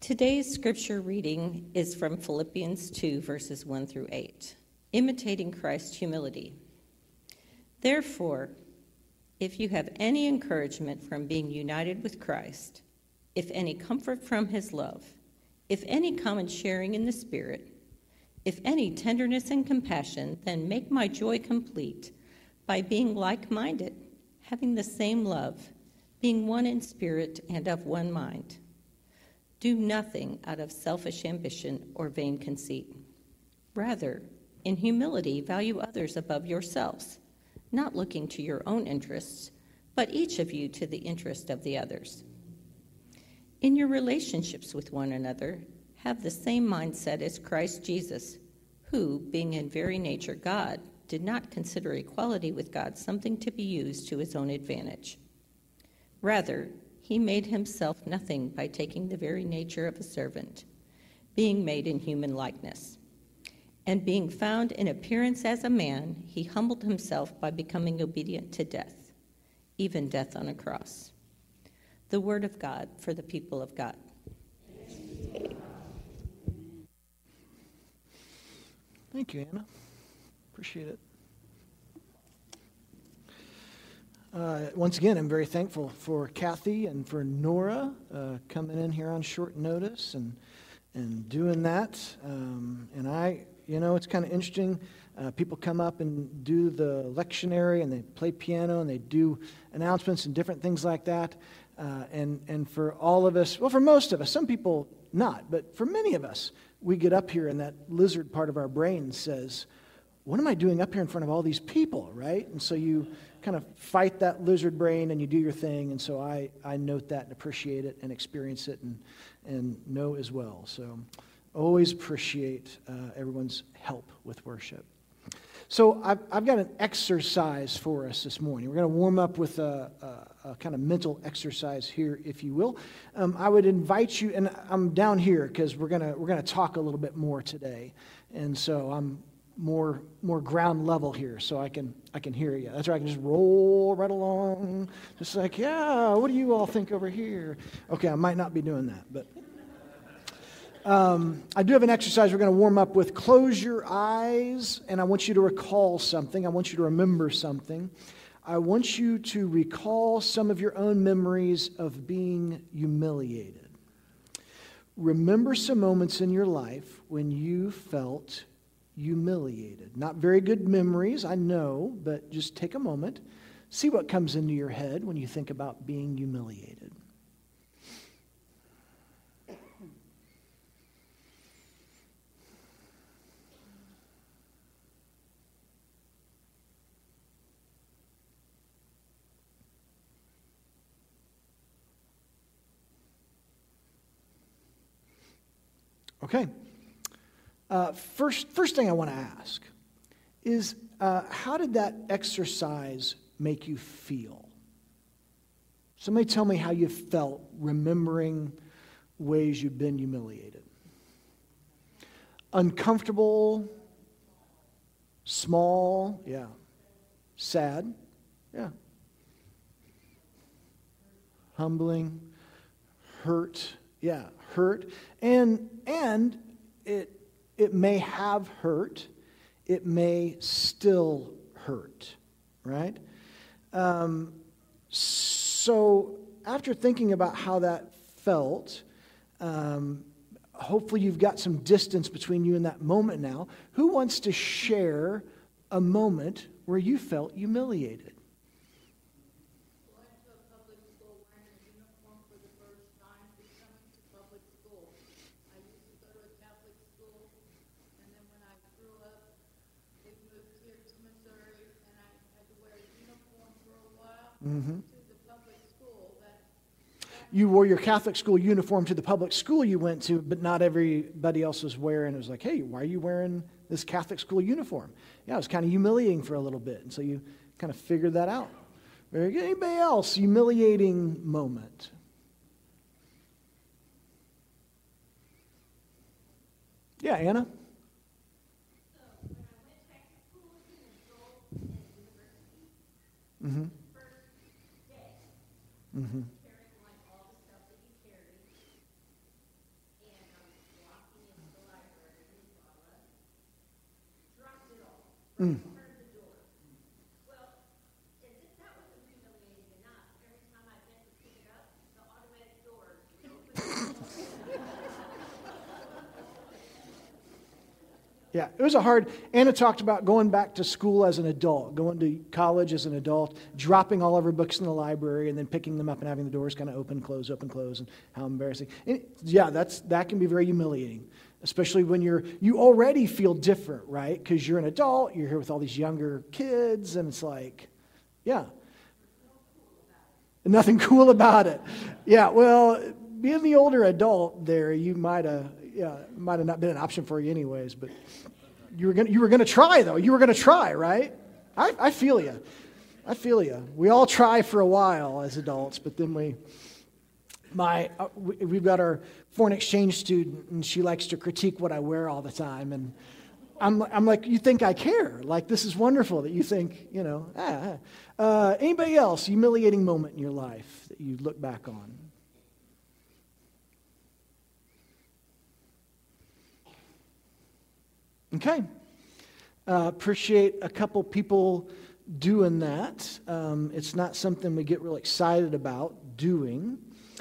Today's scripture reading is from Philippians 2, verses 1 through 8, imitating Christ's humility. Therefore, if you have any encouragement from being united with Christ, if any comfort from his love, if any common sharing in the Spirit, if any tenderness and compassion, then make my joy complete by being like-minded, having the same love, being one in spirit and of one mind. Do nothing out of selfish ambition or vain conceit. Rather, in humility, value others above yourselves, not looking to your own interests, but each of you to the interest of the others. In your relationships with one another, have the same mindset as Christ Jesus, who, being in very nature God, did not consider equality with God something to be used to his own advantage. Rather, he made himself nothing by taking the very nature of a servant, being made in human likeness. And being found in appearance as a man, he humbled himself by becoming obedient to death, even death on a cross. The word of God for the people of God. Thank you, Anna. Appreciate it. Once again, I'm very thankful for Kathy and for Nora coming in here on short notice and doing that. And it's kind of interesting. People come up and do the lectionary and they play piano and they do announcements and different things like that. And for all of us, well, for most of us, some people not, but for many of us, we get up here and that lizard part of our brain says, what am I doing up here in front of all these people, right? And so you kind of fight that lizard brain and you do your thing. And so I note that and appreciate it and experience it and know as well. So always appreciate everyone's help with worship. So I've got an exercise for us this morning. We're going to warm up with a kind of mental exercise here, if you will. I would invite you, and I'm down here because we're gonna talk a little bit more today, and so I'm more ground level here, so I can hear you. That's right. I can just roll right along, just like, yeah. What do you all think over here? Okay, I might not be doing that, but. I do have an exercise we're going to warm up with. Close your eyes, and I want you to recall something. I want you to remember something. I want you to recall some of your own memories of being humiliated. Remember some moments in your life when you felt humiliated. Not very good memories, I know, but just take a moment. See what comes into your head when you think about being humiliated. Okay. First thing I want to ask is, how did that exercise make you feel? Somebody tell me how you felt remembering ways you've been humiliated. Uncomfortable, small, yeah. Sad, yeah. Humbling, hurt, yeah. Hurt, and it may have hurt, it may still hurt, right? So after thinking about how that felt, hopefully you've got some distance between you and that moment now. Who wants to share a moment where you felt humiliated? Mm-hmm. You wore your Catholic school uniform to the public school you went to, but not everybody else was wearing. It was like, hey, why are you wearing this Catholic school uniform? Yeah, it was kind of humiliating for a little bit, and so you kind of figured that out. Very good. Anybody else? Humiliating moment. Yeah, Anna? Mm-hmm. Mm-hmm. Mm. Yeah, it was a hard. Anna talked about going back to school as an adult, going to college as an adult, dropping all of her books in the library, and then picking them up and having the doors kind of open, close, and how embarrassing. And yeah, that can be very humiliating, especially when you already feel different, right? Because you're an adult, you're here with all these younger kids, and it's like, yeah, nothing cool about it. Yeah, well, being the older adult there, you might have not been an option for you anyways, but you were going to try, though. You were going to try, right? I feel you. I feel you. We all try for a while as adults, but then we've got our foreign exchange student, and she likes to critique what I wear all the time, and I'm like, you think I care? Like, this is wonderful that you think, Anybody else, humiliating moment in your life that you look back on? Okay. Appreciate a couple people doing that. It's not something we get real excited about doing.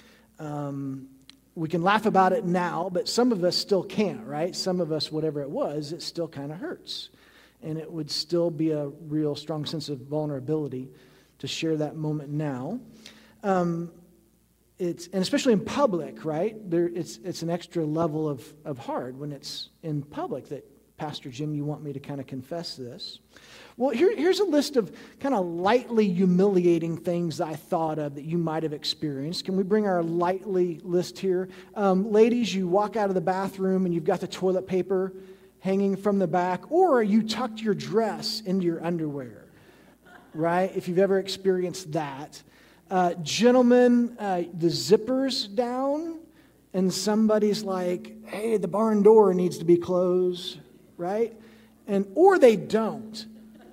We can laugh about it now, but some of us still can't, right? Some of us, whatever it was, it still kind of hurts. And it would still be a real strong sense of vulnerability to share that moment now. And especially in public, right? It's an extra level of hard when it's in public that, Pastor Jim, you want me to kind of confess this? Well, here's a list of kind of lightly humiliating things I thought of that you might have experienced. Can we bring our lightly list here? Ladies, you walk out of the bathroom and you've got the toilet paper hanging from the back, or you tucked your dress into your underwear, right? If you've ever experienced that. Gentlemen, the zipper's down and somebody's like, hey, the barn door needs to be closed, right? Or they don't.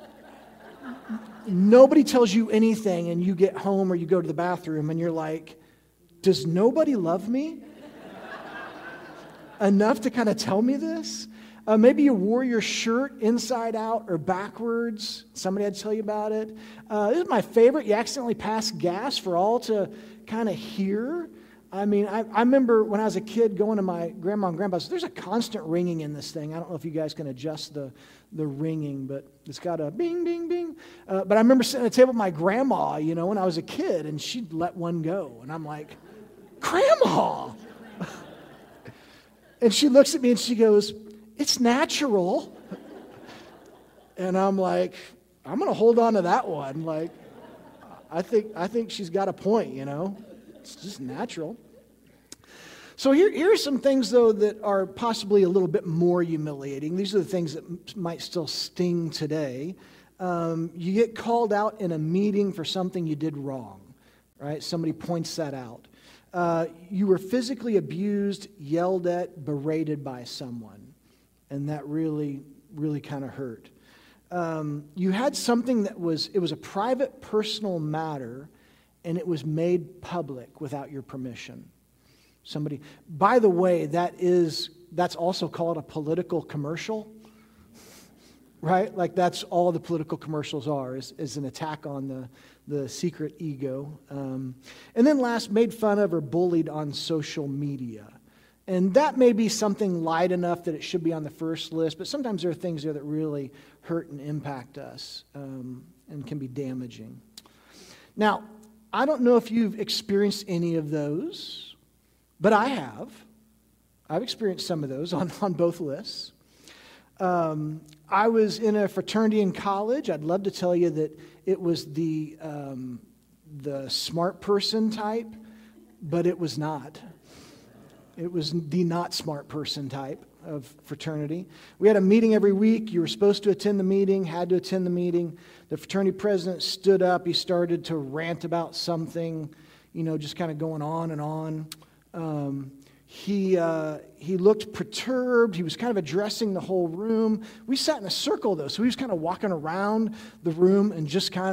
Nobody tells you anything, and you get home or you go to the bathroom and you're like, does nobody love me enough to kind of tell me this? Maybe you wore your shirt inside out or backwards. Somebody had to tell you about it. This is my favorite. You accidentally passed gas for all to kind of hear. I mean, I remember when I was a kid going to my grandma and grandpa's, there's a constant ringing in this thing. I don't know if you guys can adjust the ringing, but it's got a bing, bing, bing. But I remember sitting at the table with my grandma, when I was a kid, and she'd let one go. And I'm like, Grandma! And she looks at me and she goes, it's natural. And I'm like, I'm going to hold on to that one. Like, I think she's got a point, It's just natural. So here are some things, though, that are possibly a little bit more humiliating. These are the things that might still sting today. You get called out in a meeting for something you did wrong, right? Somebody points that out. You were physically abused, yelled at, berated by someone, and that really, really kind of hurt. You had something it was a private, personal matter, and it was made public without your permission. By the way, that's also called a political commercial, right? Like that's all the political commercials are, is an attack on the secret ego. And then last, made fun of or bullied on social media. And that may be something light enough that it should be on the first list, but sometimes there are things there that really hurt and impact us and can be damaging. Now, I don't know if you've experienced any of those, but I have. I've experienced some of those on both lists. I was in a fraternity in college. I'd love to tell you that it was the smart person type, but it was not. It was the not smart person type of fraternity. We had a meeting every week. You were supposed to attend the meeting, had to attend the meeting. The fraternity president stood up. He started to rant about something, just kind of going on and on. He looked perturbed. He was kind of addressing the whole room. We sat in a circle, though, so he was kind of walking around the room and just kind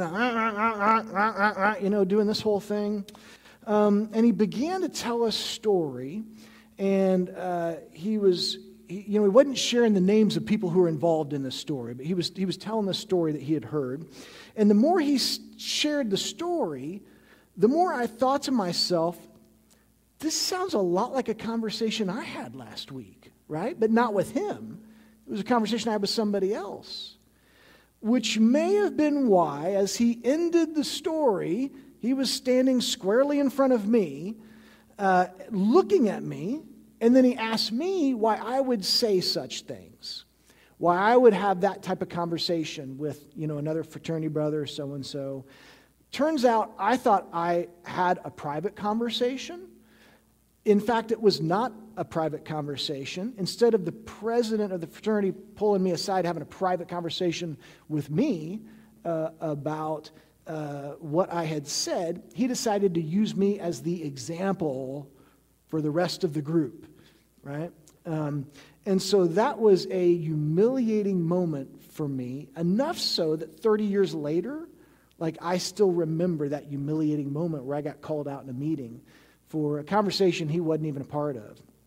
of, doing this whole thing. And he began to tell a story, and he was he wasn't sharing the names of people who were involved in this story, but he was telling the story that he had heard. And the more he shared the story, the more I thought to myself, this sounds a lot like a conversation I had last week, right? But not with him. It was a conversation I had with somebody else, which may have been why, as he ended the story, he was standing squarely in front of me, looking at me, and then he asked me why I would say such things, why I would have that type of conversation with, another fraternity brother, so-and-so. Turns out I thought I had a private conversation. In fact, it was not a private conversation. Instead of the president of the fraternity pulling me aside, having a private conversation with me about what I had said, he decided to use me as the example for the rest of the group, right? And so that was a humiliating moment for me, enough so that 30 years later, I still remember that humiliating moment where I got called out in a meeting for a conversation he wasn't even a part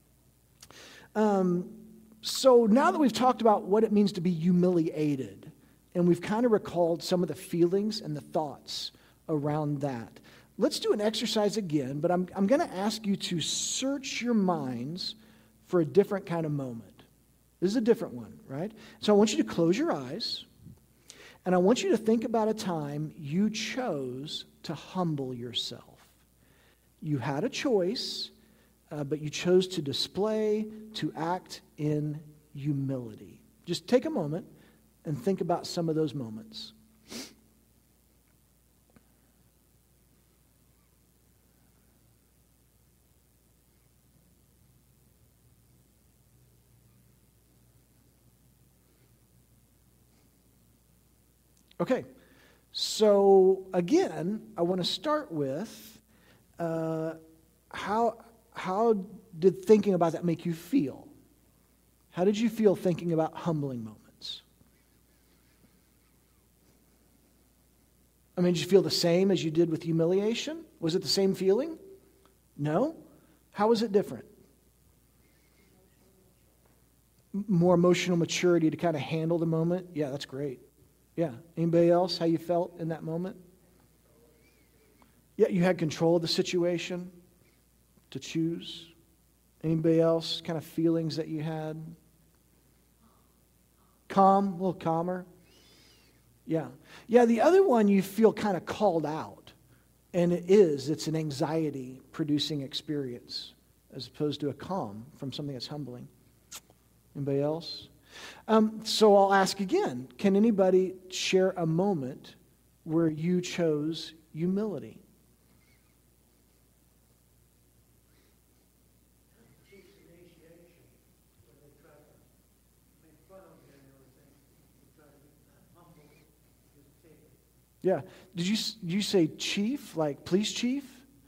of. So now that we've talked about what it means to be humiliated, and we've kind of recalled some of the feelings and the thoughts around that, let's do an exercise again, but I'm going to ask you to search your minds for a different kind of moment. This is a different one, right? So I want you to close your eyes, and I want you to think about a time you chose to humble yourself. You had a choice, but you chose to display, to act in humility. Just take a moment and think about some of those moments. Okay, so again, I want to start with how did thinking about that make you feel? How did you feel thinking about humbling moments? I mean, did you feel the same as you did with humiliation? Was it the same feeling? No? How was it different? More emotional maturity to kind of handle the moment? Yeah, that's great. Yeah. Anybody else, how you felt in that moment? Yeah, you had control of the situation to choose. Anybody else, kind of feelings that you had? Calm, a little calmer. Yeah. Yeah, the other one you feel kind of called out. And it's an anxiety-producing experience as opposed to a calm from something that's humbling. Anybody else? So I'll ask again, can anybody share a moment where you chose humility? Yeah. Did you say chief, like police chief?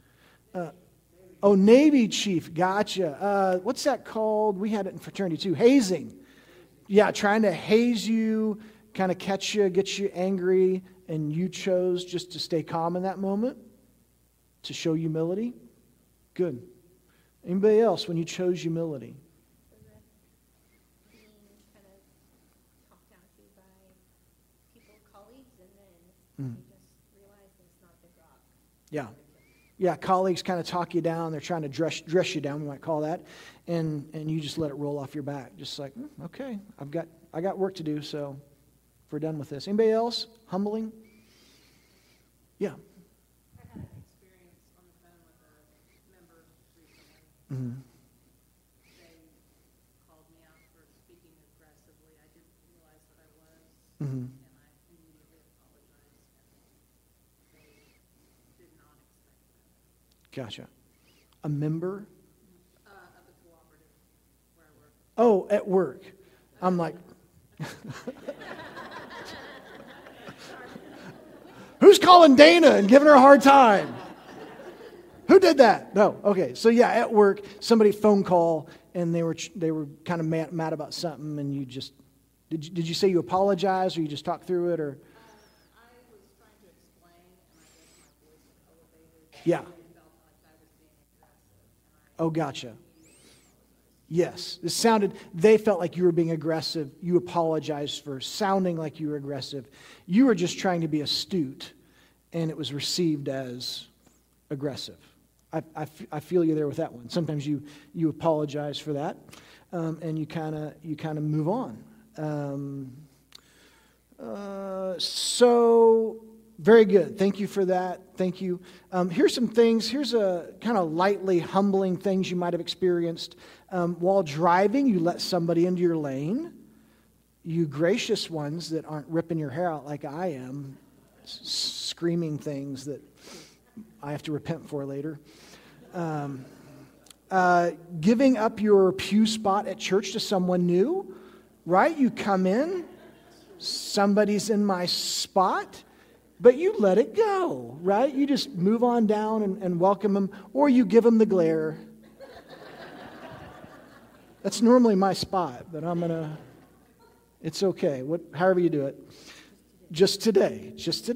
Navy chief. Gotcha. What's that called? We had it in fraternity too. Hazing. Yeah, trying to haze you, kind of catch you, get you angry, and you chose just to stay calm in that moment, to show humility. Good. Anybody else when you chose humility? Being kind of talked down to by people, colleagues, and then I just realized that it's not a big rock. Yeah. Yeah, colleagues kind of talk you down. They're trying to dress you down, we might call that. And you just let it roll off your back. Just like, okay, I got work to do, so we're done with this. Anybody else? Humbling? Yeah. I had an experience on the phone with a member recently. Mm-hmm. They called me out for speaking aggressively. I didn't realize that I was, Mm-hmm. and I immediately apologized. And they did not expect that. Gotcha. A member? Of the cooperative where I work. Oh, at work. I'm like, who's calling Dana and giving her a hard time? Who did that? No. Okay. So yeah, at work, somebody phone call and they were kind of mad about something, and you just did you say you apologized, or you just talked through it, or? I was trying to explain, and I guess my voice was elevated. Yeah. I felt like I was being aggressive. Oh, gotcha. Yes. They felt like you were being aggressive. You apologized for sounding like you were aggressive. You were just trying to be astute, and it was received as aggressive. I feel you there with that one. Sometimes you apologize for that, and you kind of move on. So very good. Thank you for that. Thank you. Here's some things. Here's a kind of lightly humbling things you might have experienced. While driving, you let somebody into your lane. You gracious ones that aren't ripping your hair out like I am, screaming things that I have to repent for later. Giving up your pew spot at church to someone new, right? You come in, somebody's in my spot, but you let it go, right? You just move on down and welcome them, or you give them the glare. That's normally my spot, but it's okay, however you do it. Just today.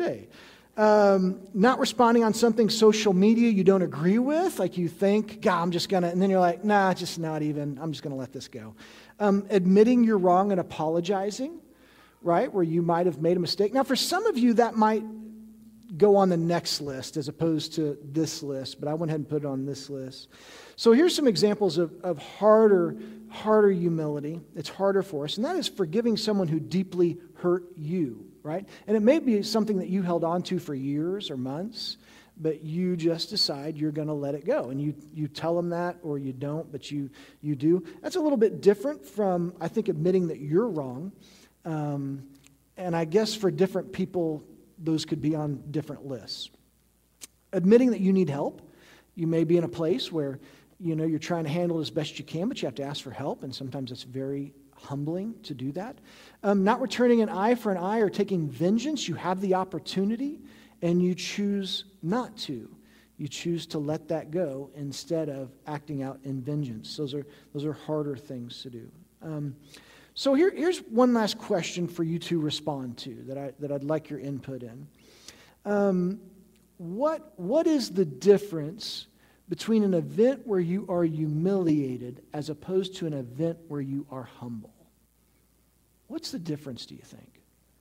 Not responding on something social media you don't agree with, like you think, God, I'm just gonna, and then you're like, nah, just not even, I'm just gonna let this go. Admitting you're wrong and apologizing, right, where you might have made a mistake. Now, for some of you, that might go on the next list as opposed to this list, but I went ahead and put it on this list. So here's some examples of harder humility. It's harder for us, and that is forgiving someone who deeply hurt you, right? And it may be something that you held on to for years or months, but you just decide you're going to let it go. And you tell them that, or you don't, but you do. That's a little bit different from, I think, admitting that you're wrong. And I guess for different people, those could be on different lists. Admitting that you need help. You may be in a place where you're trying to handle it as best you can, but you have to ask for help, and sometimes it's very humbling to do that. Not returning an eye for an eye or taking vengeance. You have the opportunity, and you choose not to. You choose to let that go instead of acting out in vengeance. Those are harder things to do. So here's one last question for you to respond to that I'd like your input in. What is the difference between an event where you are humiliated as opposed to an event where you are humble? What's the difference, do you think?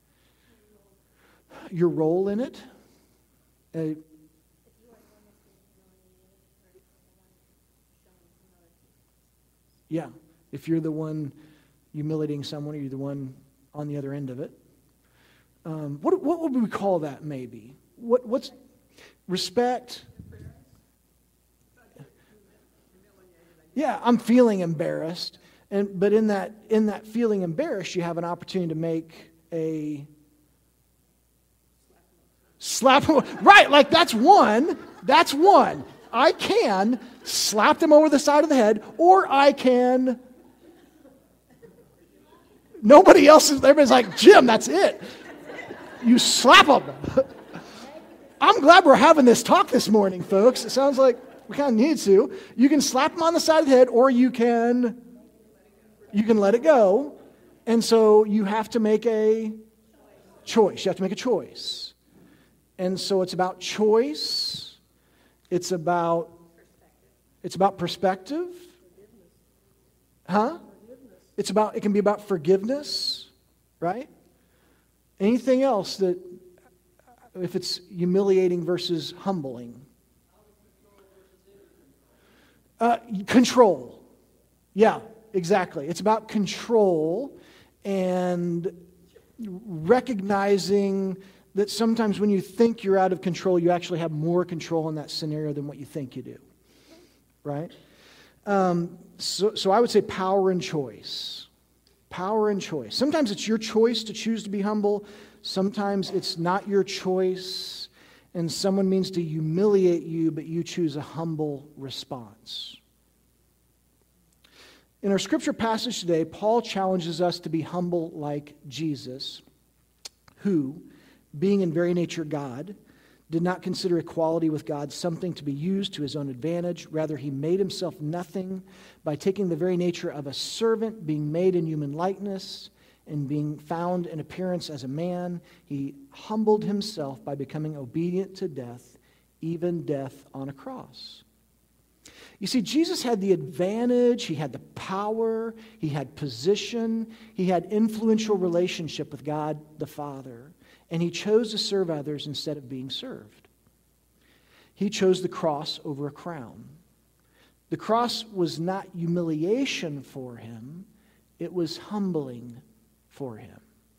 Your role in it? Yeah, if you're the one humiliating someone, or you're the one on the other end of it. What would we call that, maybe? What's respect? Yeah, I'm feeling embarrassed, but in that feeling embarrassed, you have an opportunity to make a slap. Right, like that's one. I can slap them over the side of the head, or I can. Nobody else is. Everybody's like, Jim, that's it. You slap them. I'm glad we're having this talk this morning, folks. It sounds like we kind of need to. You can slap them on the side of the head, or you can let it go. And so you have to make a choice. You have to make a choice. And so it's about choice. It's about perspective. Huh? It can be about forgiveness, right? Anything else that, if it's humiliating versus humbling? Control. Yeah, exactly. It's about control and recognizing that sometimes when you think you're out of control, you actually have more control in that scenario than what you think you do. Right? So I would say power and choice. Power and choice. Sometimes it's your choice to choose to be humble. Sometimes it's not your choice, and someone means to humiliate you, but you choose a humble response. In our scripture passage today, Paul challenges us to be humble like Jesus, who, being in very nature God, did not consider equality with God something to be used to his own advantage. Rather, he made himself nothing by taking the very nature of a servant, being made in human likeness, and being found in appearance as a man. He humbled himself by becoming obedient to death, even death on a cross. You see, Jesus had the advantage, he had the power, he had position, he had influential relationship with God the Father, and he chose to serve others instead of being served. He chose the cross over a crown. The cross was not humiliation for him, it was humbling for him.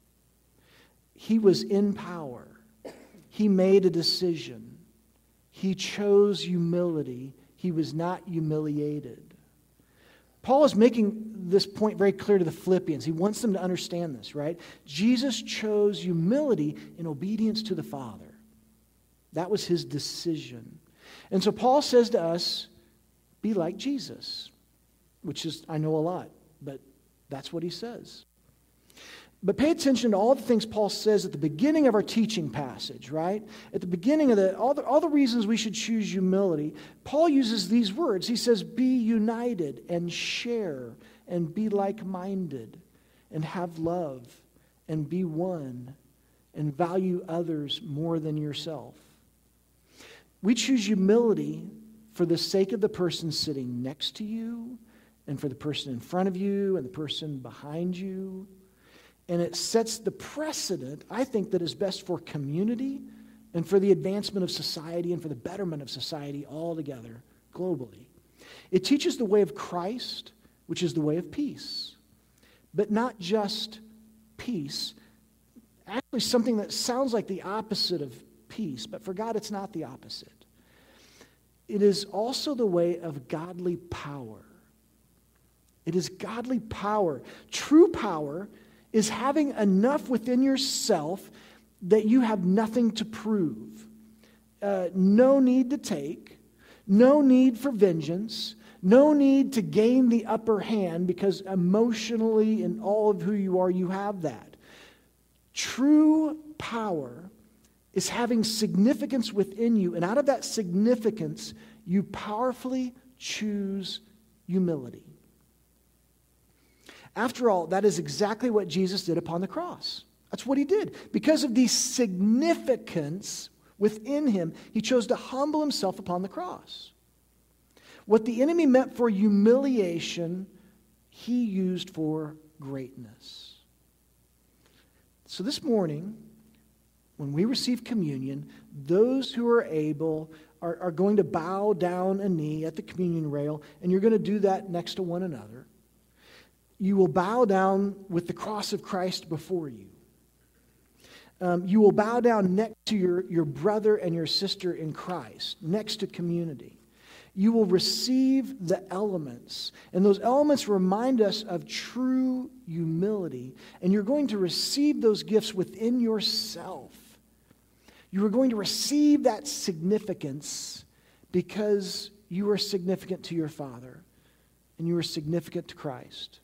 He was in power. He made a decision. He chose humility. He was not humiliated. Paul is making this point very clear to the Philippians. He wants them to understand this, right? Jesus chose humility in obedience to the Father. That was his decision. And so Paul says to us, be like Jesus, which is, I know a lot, but that's what he says. But pay attention to all the things Paul says at the beginning of our teaching passage, right? At the beginning of all the reasons we should choose humility, Paul uses these words. He says, be united and share and be like-minded and have love and be one and value others more than yourself. We choose humility for the sake of the person sitting next to you and for the person in front of you and the person behind you. And it sets the precedent, I think, that is best for community and for the advancement of society and for the betterment of society altogether, globally. It teaches the way of Christ, which is the way of peace. But not just peace, actually something that sounds like the opposite of peace, but for God it's not the opposite. It is also the way of godly power. It is godly power. True power is having enough within yourself that you have nothing to prove. No need to take, no need for vengeance, no need to gain the upper hand because emotionally in all of who you are, you have that. True power is having significance within you, and out of that significance, you powerfully choose humility. After all, that is exactly what Jesus did upon the cross. That's what he did. Because of the significance within him, he chose to humble himself upon the cross. What the enemy meant for humiliation, he used for greatness. So this morning, when we receive communion, those who are able are going to bow down a knee at the communion rail, and you're going to do that next to one another. You will bow down with the cross of Christ before you. You will bow down next to your brother and your sister in Christ, next to community. You will receive the elements, and those elements remind us of true humility, and you're going to receive those gifts within yourself. You are going to receive that significance because you are significant to your Father, and you are significant to Christ.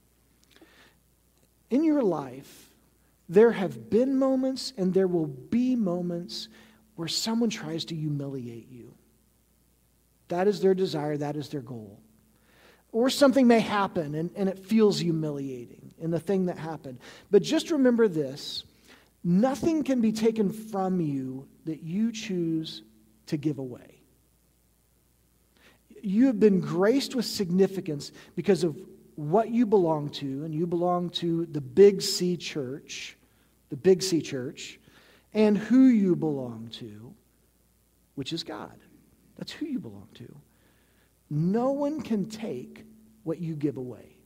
In your life, there have been moments and there will be moments where someone tries to humiliate you. That is their desire, that is their goal. Or something may happen and it feels humiliating in the thing that happened. But just remember this, nothing can be taken from you that you choose to give away. You have been graced with significance because of what you belong to, and you belong to the Big C Church, and who you belong to, which is God. That's who you belong to. No one can take what you give away.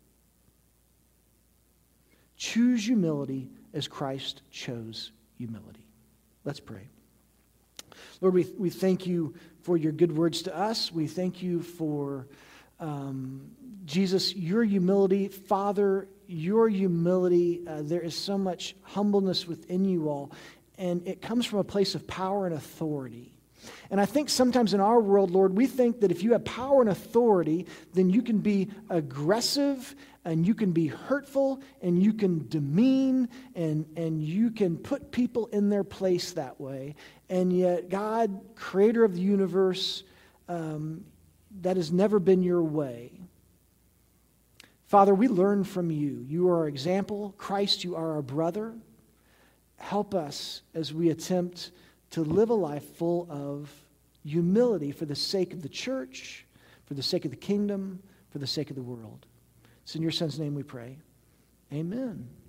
Choose humility as Christ chose humility. Let's pray. Lord, we thank you for your good words to us. We thank you for Jesus, your humility. Father, your humility. There is so much humbleness within you all, and it comes from a place of power and authority. And I think sometimes in our world, Lord, we think that if you have power and authority, then you can be aggressive and you can be hurtful and you can demean and you can put people in their place that way. And yet, God, creator of the universe, that has never been your way. Father, we learn from you. You are our example. Christ, you are our brother. Help us as we attempt to live a life full of humility for the sake of the church, for the sake of the kingdom, for the sake of the world. It's in your Son's name we pray. Amen.